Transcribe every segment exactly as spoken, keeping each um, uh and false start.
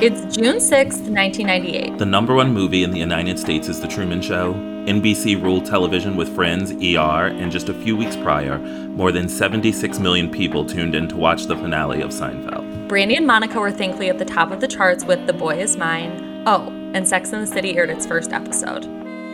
It's June sixth, nineteen ninety-eight. The number one movie in the United States is The Truman Show. N B C ruled television with Friends, E R, and just a few weeks prior, more than seventy-six million people tuned in to watch the finale of Seinfeld. Brandy and Monica were thankfully at the top of the charts with The Boy Is Mine. Oh, and Sex and the City aired its first episode.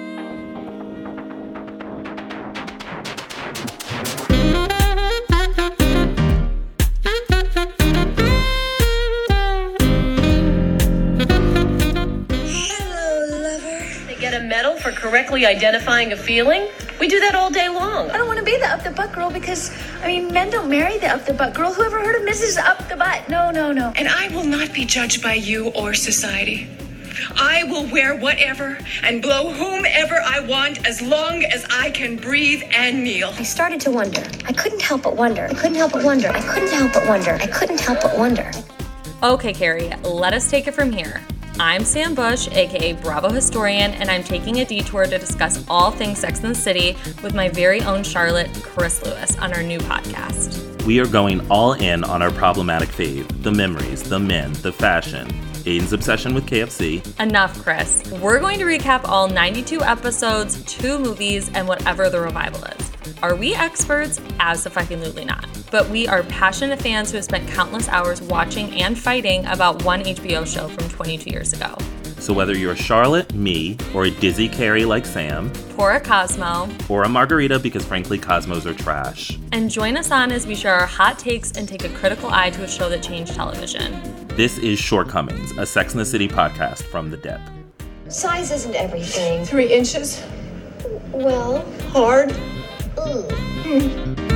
Medal for correctly identifying a feeling? We do that all day long. I don't want to be the up the butt girl because, I mean, men don't marry the up the butt girl. Who ever heard of Missus Up the Butt? No, no, no. And I will not be judged by you or society. I will wear whatever and blow whomever I want as long as I can breathe and kneel. I started to wonder. I couldn't help but wonder. I couldn't help but wonder. I couldn't help but wonder. I couldn't help but wonder. Okay, Carrie, let us take it from here. I'm Sam Bush, aka Bravo Historian, and I'm taking a detour to discuss all things Sex and the City with my very own Charlotte, Chris Lewis, on our new podcast. We are going all in on our problematic fave, the memories, the men, the fashion, Aiden's obsession with K F C. Enough, Chris. We're going to recap all ninety-two episodes, two movies, and whatever the revival is. Are we experts? Abso-fucking-lutely not. But we are passionate fans who have spent countless hours watching and fighting about one H B O show from twenty-two years ago. So whether you're Charlotte, me, or a dizzy Carrie like Sam, or a Cosmo, or a Margarita because frankly Cosmos are trash. And join us on as we share our hot takes and take a critical eye to a show that changed television. This is Shortcomings, a Sex and the City podcast from The Dep. Size isn't everything. Three inches. Well, hard. Ooh. Mm.